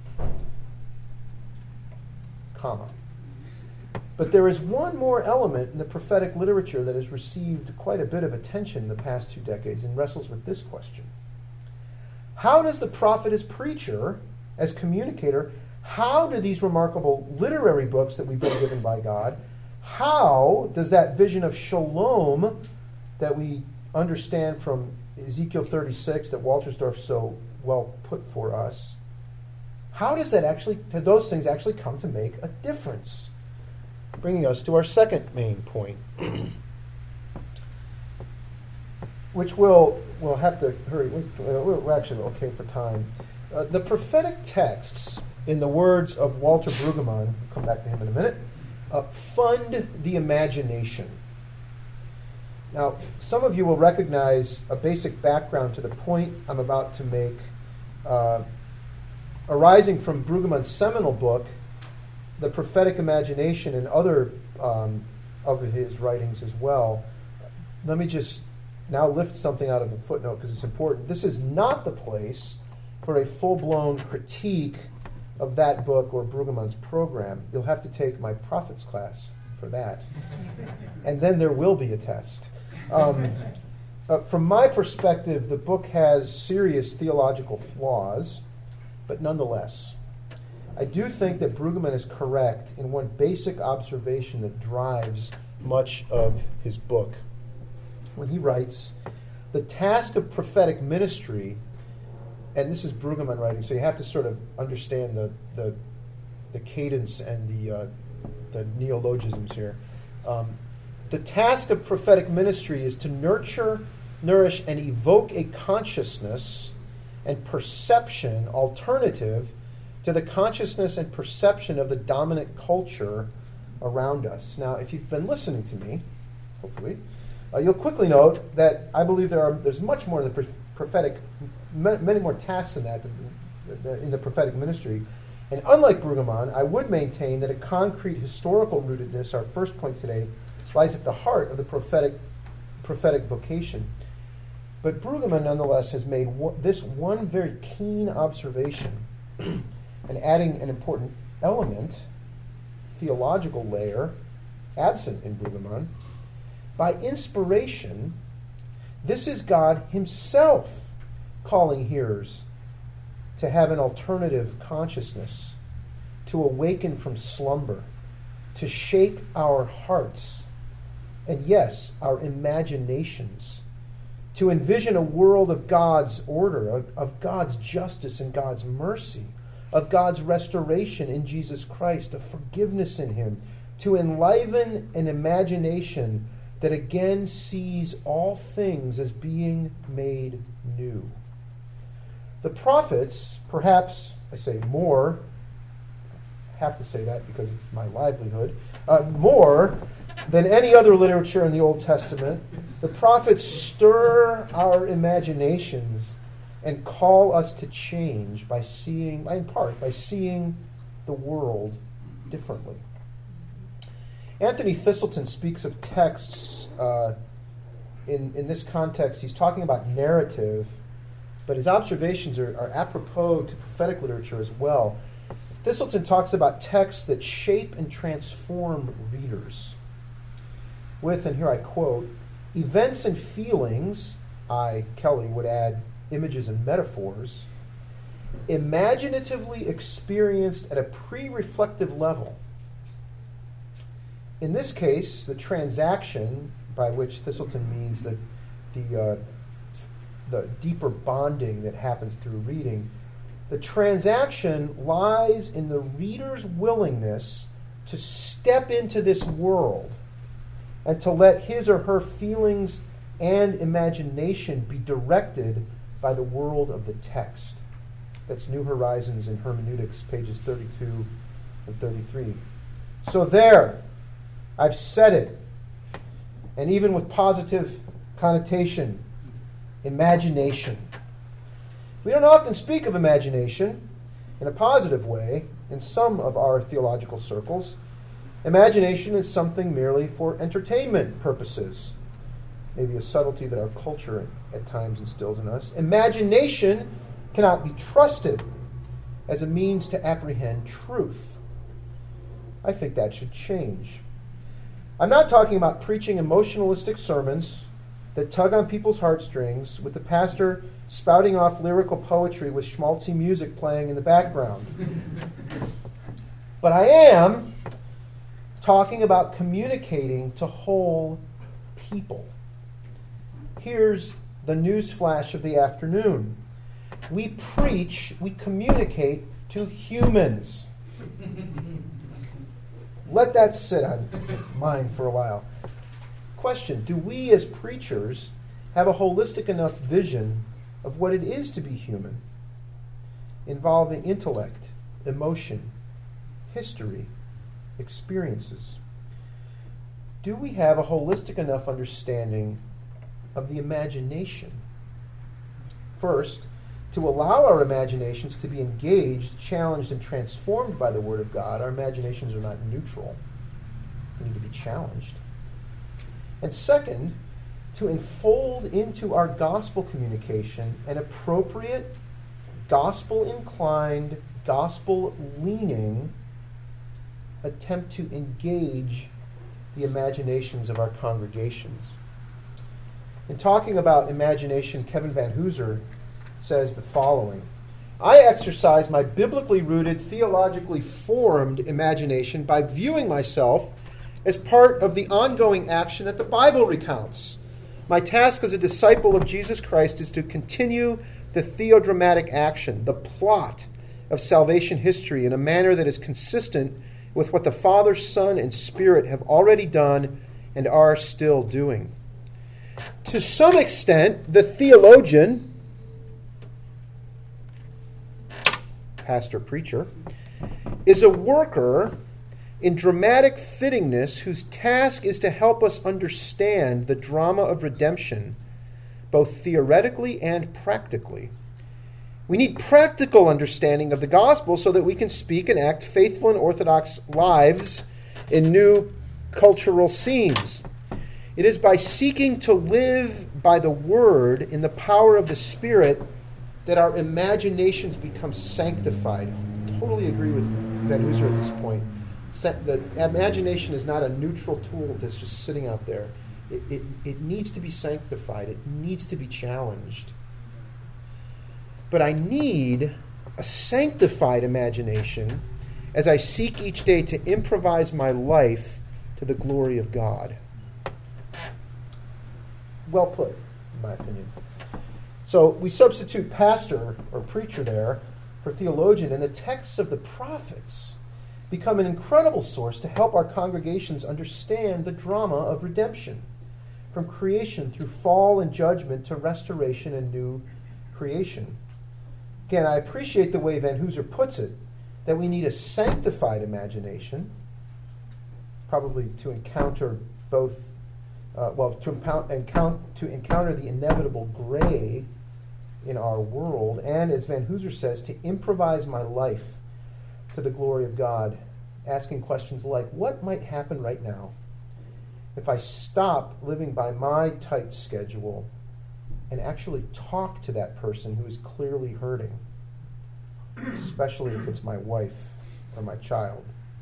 Comma. But there is one more element in the prophetic literature that has received quite a bit of attention in the past two decades and wrestles with this question. How does the prophet as preacher, as communicator, how do these remarkable literary books that we've been given by God, how does that vision of shalom that we understand from Ezekiel thirty-six that Waltersdorf so well put for us, how does that actually, do those things actually come to make a difference? Bringing us to our second main point, which we'll, we'll have to hurry, we're, we're actually okay for time. Uh, the prophetic texts, in the words of Walter Brueggemann, we'll come back to him in a minute, uh, fund the imagination. Now, some of you will recognize a basic background to the point I'm about to make, uh, arising from Brueggemann's seminal book, The Prophetic Imagination, and other um, of his writings as well. Let me just now lift something out of a footnote because it's important. This is not the place for a full-blown critique of that book or Brueggemann's program. You'll have to take my prophets class for that. And then there will be a test. Um, uh, from my perspective, the book has serious theological flaws, but nonetheless, I do think that Brueggemann is correct in one basic observation that drives much of his book. When he writes, the task of prophetic ministry, and this is Brueggemann writing, so you have to sort of understand the the, the cadence and the, uh, the neologisms here. Um, the task of prophetic ministry is to nurture, nourish, and evoke a consciousness and perception alternative to the consciousness and perception of the dominant culture around us. Now, if you've been listening to me, hopefully, uh, you'll quickly note that I believe there are there's much more in the prophetic, many more tasks than that in the prophetic ministry. And unlike Brueggemann, I would maintain that a concrete historical rootedness, our first point today, lies at the heart of the prophetic prophetic vocation. But Brueggemann, nonetheless, has made one, this one very keen observation, and adding an important element theological layer absent in Brueggemann. By inspiration, this is God himself calling hearers to have an alternative consciousness, to awaken from slumber, to shake our hearts, and yes, our imaginations, to envision a world of God's order, of, of God's justice and God's mercy, of God's restoration in Jesus Christ, of forgiveness in him, to enliven an imagination that again sees all things as being made new. The prophets, perhaps, I say more, I have to say that because it's my livelihood, uh, more than any other literature in the Old Testament, the prophets stir our imaginations and call us to change by seeing, in part, by seeing the world differently. Anthony Thistleton speaks of texts uh, in, in this context. He's talking about narrative, but his observations are, are apropos to prophetic literature as well. Thistleton talks about texts that shape and transform readers with, and here I quote, events and feelings, I, Kelly, would add images and metaphors, imaginatively experienced at a pre-reflective level. In this case, the transaction, by which Thistleton means that the, uh, the deeper bonding that happens through reading, the transaction lies in the reader's willingness to step into this world and to let his or her feelings and imagination be directed by the world of the text. That's New Horizons in Hermeneutics, pages thirty-two and thirty-three. So there, I've said it, and even with positive connotation, imagination. We don't often speak of imagination in a positive way in some of our theological circles. Imagination is something merely for entertainment purposes, maybe a subtlety that our culture at times instills in us. Imagination cannot be trusted as a means to apprehend truth. I think that should change. I'm not talking about preaching emotionalistic sermons that tug on people's heartstrings with the pastor spouting off lyrical poetry with schmaltzy music playing in the background. But I am talking about communicating to whole people. Here's the news flash of the afternoon. We preach, we communicate to humans. Let that sit on mind for a while. Question, do we as preachers have a holistic enough vision of what it is to be human, involving intellect, emotion, history, experiences? Do we have a holistic enough understanding of the imagination? First, to allow our imaginations to be engaged, challenged, and transformed by the Word of God. Our imaginations are not neutral. They need to be challenged. And second, to enfold into our gospel communication an appropriate, gospel-inclined, gospel-leaning attempt to engage the imaginations of our congregations. In talking about imagination, Kevin Van Hooser says the following: I exercise my biblically rooted, theologically formed imagination by viewing myself as part of the ongoing action that the Bible recounts. My task as a disciple of Jesus Christ is to continue the theodramatic action, the plot of salvation history in a manner that is consistent with what the Father, Son, and Spirit have already done and are still doing. To some extent, the theologian, pastor, preacher, is a worker in dramatic fittingness whose task is to help us understand the drama of redemption, both theoretically and practically. We need practical understanding of the gospel so that we can speak and act faithful and orthodox lives in new cultural scenes. It is by seeking to live by the word in the power of the Spirit that our imaginations become sanctified. I totally agree with Van Hooser at this point. the imagination is not a neutral tool that's just sitting out there. It, it, it needs to be sanctified. It needs to be challenged. But I need a sanctified imagination as I seek each day to improvise my life to the glory of God. Well put, in my opinion. So we substitute pastor or preacher there for theologian, and the texts of the prophets become an incredible source to help our congregations understand the drama of redemption, from creation through fall and judgment to restoration and new creation. Again, I appreciate the way Van Hooser puts it, that we need a sanctified imagination, probably to encounter both, uh, well, to, impound, encount, to encounter the inevitable gray in our world, and as Van Hooser says, to improvise my life to the glory of God, asking questions like, what might happen right now if I stop living by my tight schedule and actually talk to that person who is clearly hurting, especially if it's my wife or my child?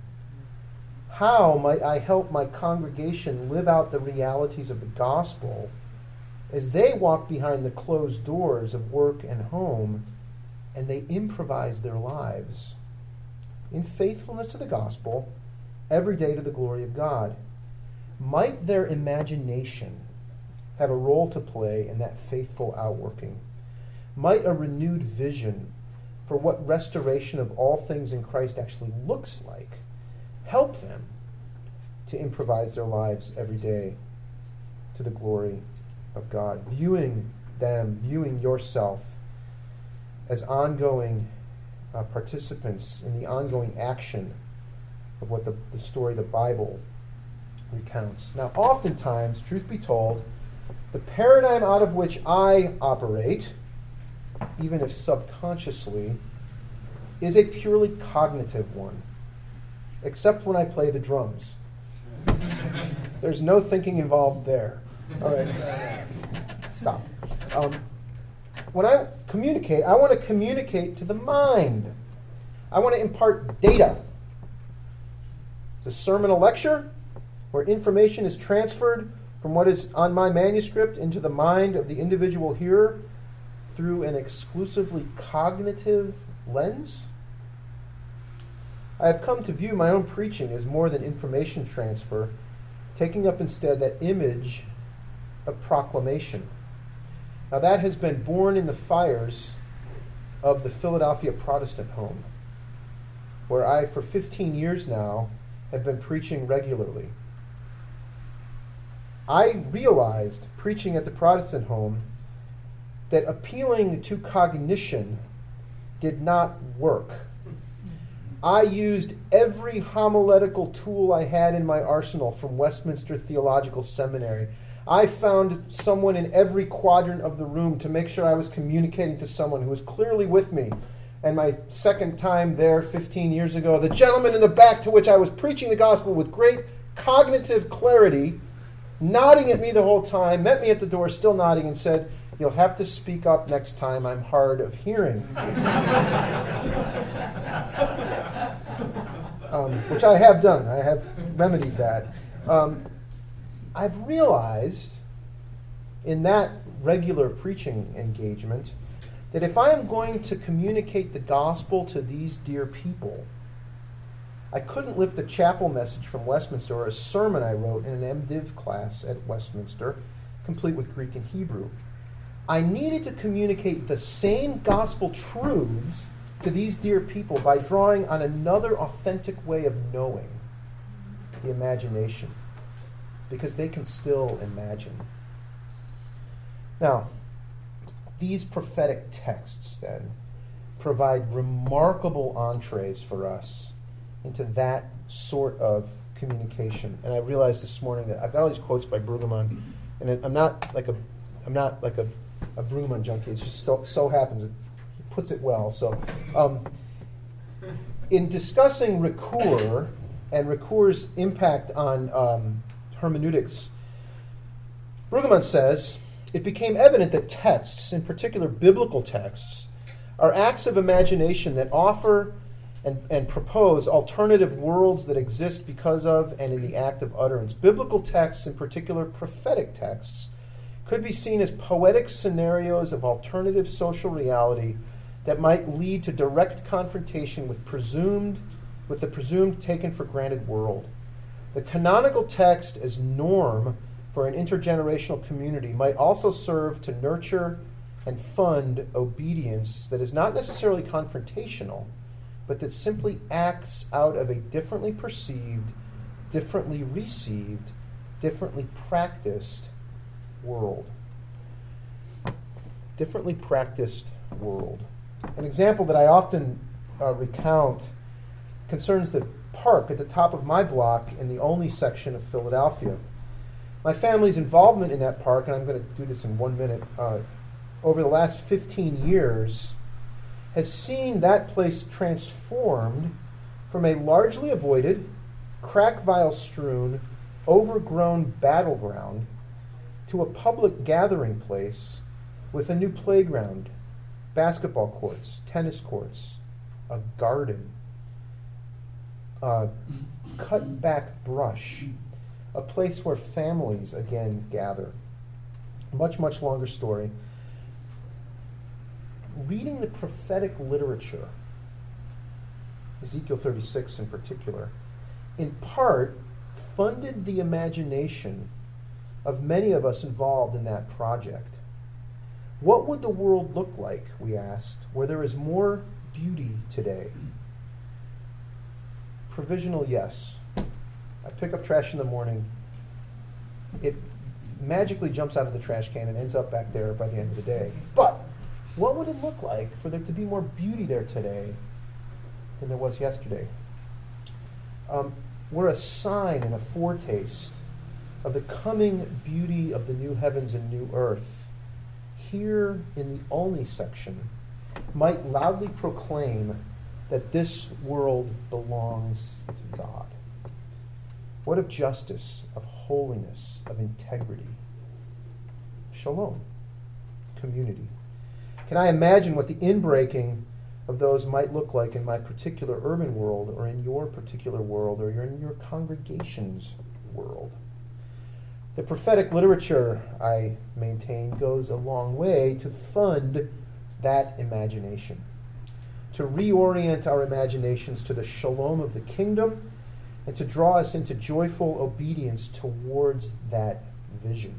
How might I help my congregation live out the realities of the gospel as they walk behind the closed doors of work and home and they improvise their lives in faithfulness to the gospel every day to the glory of God? Might their imagination have a role to play in that faithful outworking? Might a renewed vision for what restoration of all things in Christ actually looks like help them to improvise their lives every day to the glory of God? Viewing them, viewing yourself as ongoing uh, participants in the ongoing action of what the, the story of the Bible recounts. Now, oftentimes, truth be told, the paradigm out of which I operate, even if subconsciously, is a purely cognitive one, except when I play the drums. There's no thinking involved there. All right. Stop. Um, when I communicate, I want to communicate to the mind. I want to impart data. Is a sermon a lecture where information is transferred from what is on my manuscript into the mind of the individual hearer through an exclusively cognitive lens? I have come to view my own preaching as more than information transfer, taking up instead that image of proclamation. Now that has been born in the fires of the Philadelphia Protestant home, where I, for fifteen years now, have been preaching regularly. I realized, preaching at the Protestant home, that appealing to cognition did not work. I used every homiletical tool I had in my arsenal from Westminster Theological Seminary. I found someone in every quadrant of the room to make sure I was communicating to someone who was clearly with me. And my second time there fifteen years ago, the gentleman in the back to which I was preaching the gospel with great cognitive clarity, nodding at me the whole time, met me at the door, still nodding, and said, "You'll have to speak up next time. I'm hard of hearing." um, which I have done. I have remedied that. Um, I've realized in that regular preaching engagement that if I am going to communicate the gospel to these dear people, I couldn't lift a chapel message from Westminster or a sermon I wrote in an MDiv class at Westminster, complete with Greek and Hebrew. I needed to communicate the same gospel truths to these dear people by drawing on another authentic way of knowing, the imagination, because they can still imagine. Now, these prophetic texts, then, provide remarkable entrees for us into that sort of communication. And I realized this morning that I've got all these quotes by Brueggemann, and it, I'm not like a, I'm not like a, a Brueggemann junkie. It just so, so happens it puts it well. So, um, in discussing Ricoeur and Ricoeur's impact on um, hermeneutics, Brueggemann says, it became evident that texts, in particular biblical texts, are acts of imagination that offer and, and propose alternative worlds that exist because of and in the act of utterance. Biblical texts, in particular prophetic texts, could be seen as poetic scenarios of alternative social reality that might lead to direct confrontation with presumed, with the presumed taken for granted world. The canonical text as norm for an intergenerational community might also serve to nurture and fund obedience that is not necessarily confrontational, but that simply acts out of a differently perceived, differently received, differently practiced world. Differently practiced world. An example that I often uh, recount concerns the park at the top of my block in the Olney section of Philadelphia. My family's involvement in that park, and I'm going to do this in one minute, uh, over the last fifteen years, has seen that place transformed from a largely avoided, crack vial strewn, overgrown battleground to a public gathering place with a new playground, basketball courts, tennis courts, a garden, uh, cut back brush, a place where families again gather. Much, much longer story. Reading the prophetic literature, Ezekiel thirty-six in particular, in part funded the imagination of many of us involved in that project. What would the world look like, we asked, where there is more beauty today? Provisional yes. I pick up trash in the morning. It magically jumps out of the trash can and ends up back there by the end of the day. But what would it look like for there to be more beauty there today than there was yesterday? Um, we're a sign and a foretaste of the coming beauty of the new heavens and new earth. Here in the Olney section might loudly proclaim that this world belongs to God. What of justice, of holiness, of integrity? Shalom, community. Can I imagine what the inbreaking of those might look like in my particular urban world, or in your particular world, or in your congregation's world? The prophetic literature, I maintain, goes a long way to fund that imagination, to reorient our imaginations to the shalom of the kingdom, and to draw us into joyful obedience towards that vision.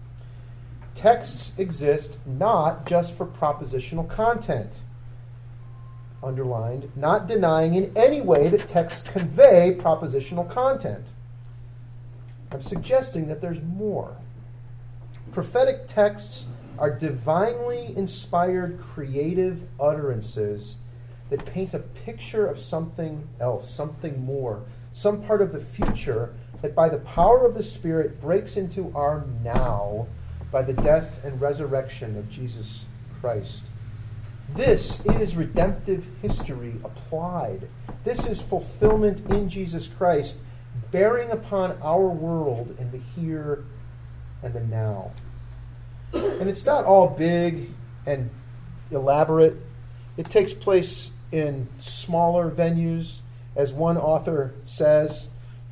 Texts exist not just for propositional content, underlined, not denying in any way that texts convey propositional content. I'm suggesting that there's more. Prophetic texts are divinely inspired creative utterances that paint a picture of something else, something more, some part of the future that by the power of the Spirit breaks into our now by the death and resurrection of Jesus Christ. This is redemptive history applied. This is fulfillment in Jesus Christ, bearing upon our world in the here and the now. And it's not all big and elaborate. It takes place in smaller venues, as one author says.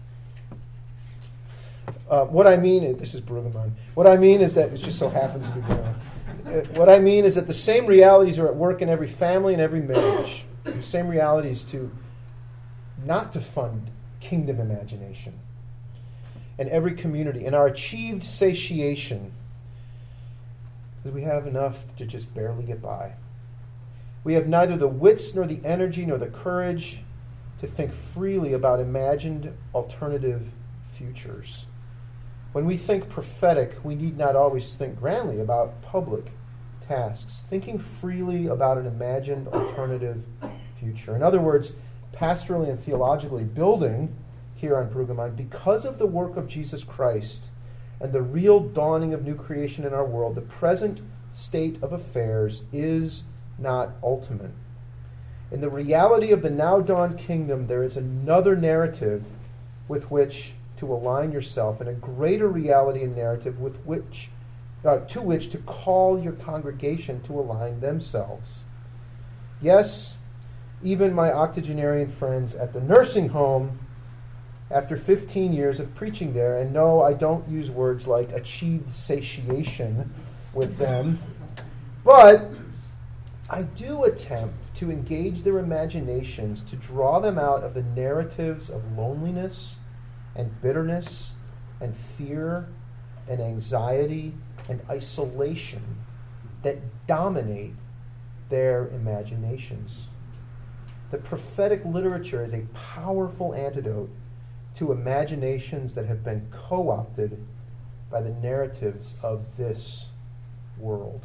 Uh, what I mean is, this is Brueggemann. What I mean is that it just so happens to be Brueggemann. Uh, what I mean is that the same realities are at work in every family and every marriage. The same realities to not to fund kingdom imagination in every community. And our achieved satiation is we have enough to just barely get by. We have neither the wits nor the energy nor the courage to think freely about imagined alternative futures. When we think prophetic, we need not always think grandly about public tasks, thinking freely about an imagined alternative future. In other words, pastorally and theologically building here on Brueggemann, because of the work of Jesus Christ and the real dawning of new creation in our world, the present state of affairs is not ultimate. In the reality of the now dawned kingdom, there is another narrative with which to align yourself, and a greater reality and narrative with which, uh, to which to call your congregation to align themselves. Yes, even my octogenarian friends at the nursing home after fifteen years of preaching there. And no, I don't use words like achieved satiation with them, but I do attempt to engage their imaginations, to draw them out of the narratives of loneliness and bitterness and fear and anxiety and isolation that dominate their imaginations. The prophetic literature is a powerful antidote to imaginations that have been co-opted by the narratives of this world.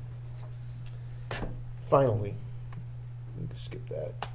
Finally, skip that.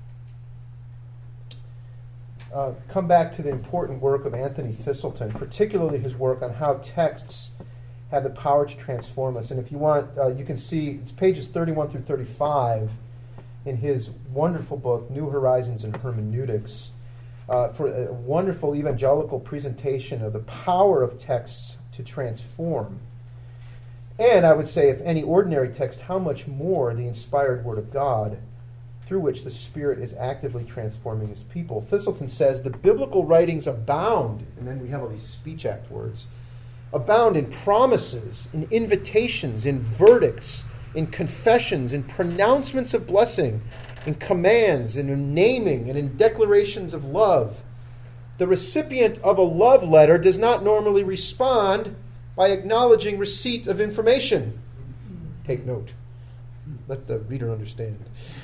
Uh, come back to the important work of Anthony Thistleton, particularly his work on how texts have the power to transform us. And if you want, uh, you can see it's pages thirty-one through thirty-five in his wonderful book, New Horizons in Hermeneutics, uh, for a wonderful evangelical presentation of the power of texts to transform. And I would say, if any ordinary text, how much more the inspired Word of God, through which the Spirit is actively transforming His people. Thistleton says, the biblical writings abound, and then we have all these speech act words, abound in promises, in invitations, in verdicts, in confessions, in pronouncements of blessing, in commands, and in naming, and in declarations of love. The recipient of a love letter does not normally respond by acknowledging receipt of information. Take note. Let the reader understand.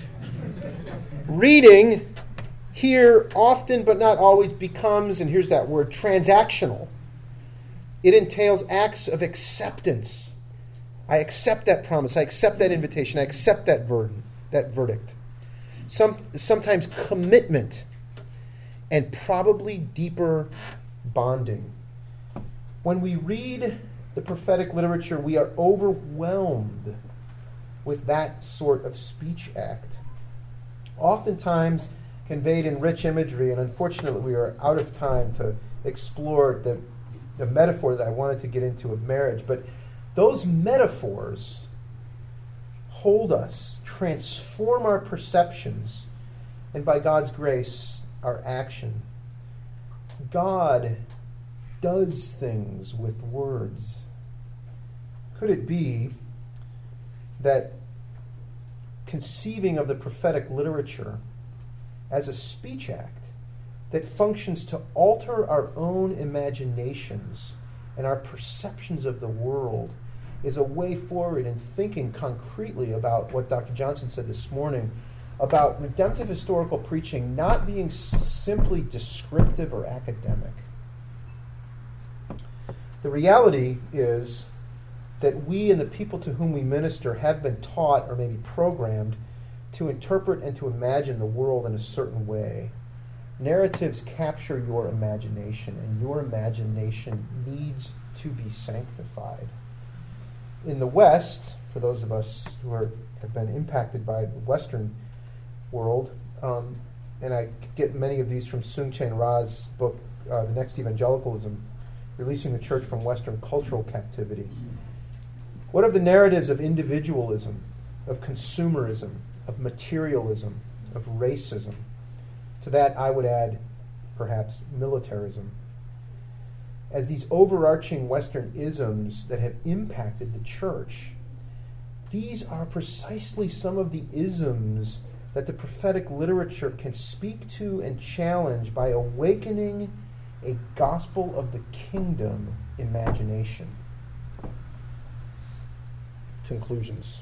Reading here often but not always becomes, and here's that word, transactional. It entails acts of acceptance. I accept that promise. I accept that invitation. I accept that verdict. That verdict. Some, sometimes commitment and probably deeper bonding. When we read the prophetic literature, we are overwhelmed with that sort of speech act. Oftentimes conveyed in rich imagery, and unfortunately we are out of time to explore the, the metaphor that I wanted to get into of marriage, but those metaphors hold us, transform our perceptions, and by God's grace, our action. God does things with words. Could it be that conceiving of the prophetic literature as a speech act that functions to alter our own imaginations and our perceptions of the world is a way forward in thinking concretely about what Doctor Johnson said this morning about redemptive historical preaching not being simply descriptive or academic. The reality is that we and the people to whom we minister have been taught or maybe programmed to interpret and to imagine the world in a certain way. Narratives capture your imagination, and your imagination needs to be sanctified. In the West, for those of us who are, have been impacted by the Western world, um, and I get many of these from Soong-Chan Ra's book, uh, The Next Evangelicalism, Releasing the Church from Western Cultural Captivity. What of the narratives of individualism, of consumerism, of materialism, of racism? To that I would add, perhaps, militarism. As these overarching Western isms that have impacted the church, these are precisely some of the isms that the prophetic literature can speak to and challenge by awakening a gospel of the kingdom imagination. Conclusions.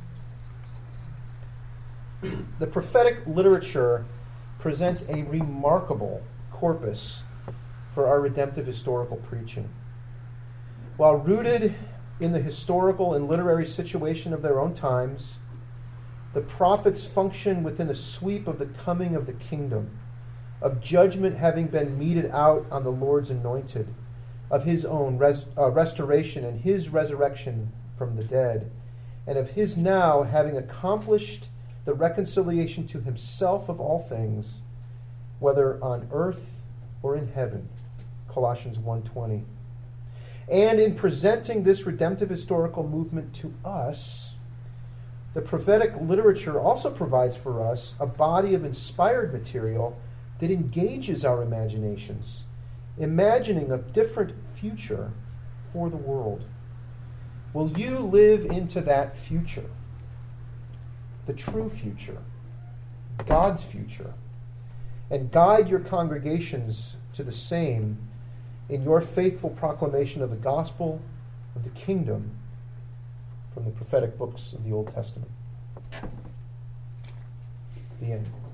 The prophetic literature presents a remarkable corpus for our redemptive historical preaching. While rooted in the historical and literary situation of their own times, the prophets function within the sweep of the coming of the kingdom, of judgment having been meted out on the Lord's anointed, of his own res- uh, restoration and his resurrection from the dead, and of his now having accomplished the reconciliation to himself of all things, whether on earth or in heaven, Colossians one twenty. And in presenting this redemptive historical movement to us, The prophetic literature also provides for us a body of inspired material that engages our imaginations, imagining a different future for the world. Will you live into that future? The true future, God's future, and guide your congregations to the same in your faithful proclamation of the gospel of the kingdom from the prophetic books of the Old Testament. The end.